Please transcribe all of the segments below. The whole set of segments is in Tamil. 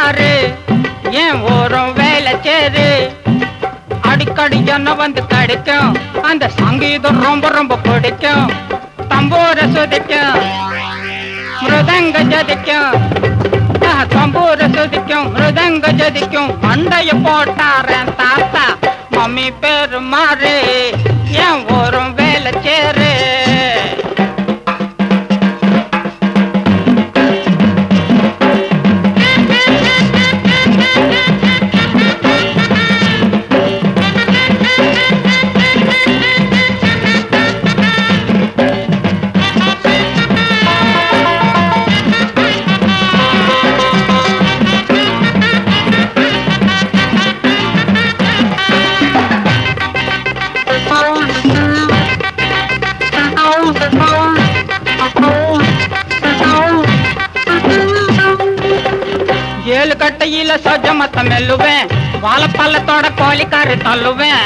மாறு ஏன் ஓரம் வேலை சேரு அடிக்கடி என்ன வந்து கிடைக்கும் அந்த சங்கீதம் ரொம்ப ரொம்ப பிடிக்கும் தம்பூர சுதிக்கும் மிருதங்க ஜதிக்கும் தம்பூர சுதிக்கும் மிருதங்க ஜதிக்கும் மண்டைய போட்டாரன் தாத்தா மம்மி பேரு மாறு ஏன் ஓரம் வேலை சேரு ஏழு கட்டையில சொஜமத்த மெல்லுவேன் வாழப்பள்ளத்தோட கோழிக்காரு தள்ளுவேன்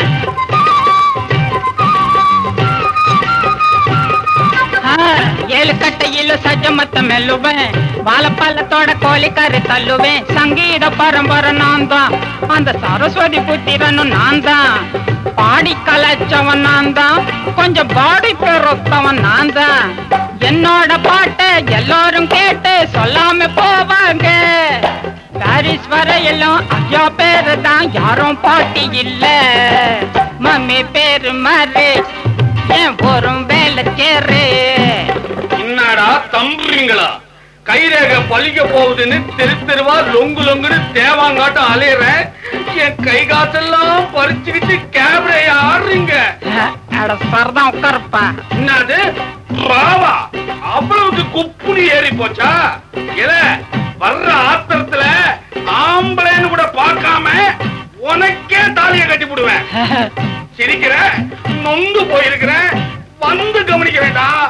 ஏழு கட்டையில சஜமத்த மெல்லுவேன் வாழப்பள்ளத்தோட கோழிக்காரு தள்ளுவேன் சங்கீத பரம்பரை நான் தான் அந்த சரஸ்வதி புத்திரனும் நான் தான் பாடி கலைச்சவன் நான் தான் கொஞ்சம் பாடி பெருத்தவன் நான் தான் என்னோட பாட்டை எல்லாரும் கேட்டு சொல்லாம போவாங்க பாரிஸ் வரையிலும் ஐயா பேரு தான் யாரும் பாட்டி இல்ல மம்மி பேரு மாறு ஏன் போரும் வேலை சேரு என்னடா தம்புறீங்களா கைரேக பழிக்க போகுதுன்னு தெரு தெருவா லொங்கு லொங்குன்னு தேவாங்காட்டம் அலையிறேன் என் கை காசெல்லாம் பறிச்சுக்கிட்டு கேமரா ஆடுறீங்க சரதான் உட்காருப்பா என்னது ராவா அவ்வளவுக்கு குப்புனி ஏறி போச்சா இத வர்ற ஆத்திரத்துல ஆம்பளைன்னு கூட பார்க்காம உனக்கே தாலியை கட்டி போடுவேன் சிரிக்கிற நொந்து போயிருக்கிற வந்து கவனிக்க வேண்டாம்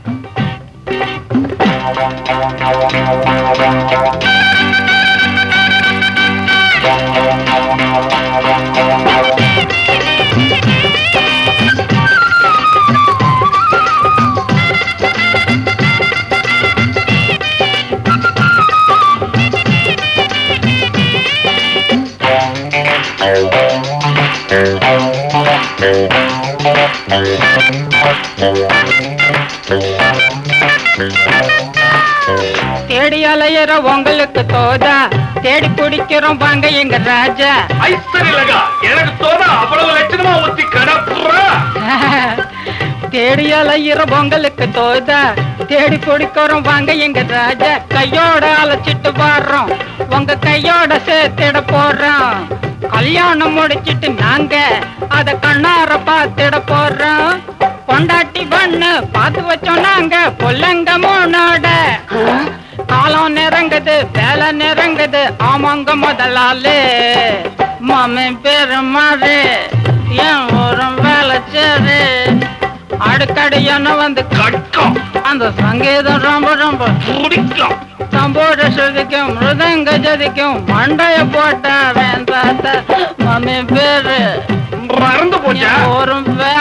தேடி அலையிற உங்களுக்கு தோதா தேடி குடிக்கிறோம் வாங்க எங்க ராஜா ஐஸ்வர்யலகா எனக்கு தோதா அவ்வளவு லட்சணமா ஊத்தி கடப்புறா தேடி அலையிற உங்களுக்கு தோதா தேடி குடிக்கிறோம் வாங்க எங்க ராஜா கையோட அழைச்சிட்டு வர்றோம் உங்க கையோட சேர்த்திட போறோம் கல்யாணம் முடிச்சிட்டு நாங்க அத கண்ணார பாத்திட போறோம் பொண்டாட்டி பண்ணு பார்த்து வச்சோம் நாங்க பொல்லங்க மூணோட காலம் நெருங்குது வேலை நெருங்குது ஆமாங்க முதலாளு மாமி பேரு மாறு ஏன் ஒரு வேலை சேரு அடிக்கடி என்ன வந்து கட்கம் அந்த சங்கீதம் ரொம்ப ரொம்ப பிடிக்கும் தம்போட சுதிக்கும் மிருதங்க ஜதிக்கும் மண்டைய போட்ட வேண்டாத்த மாமி பேரு மறந்து போச்சா ஒரு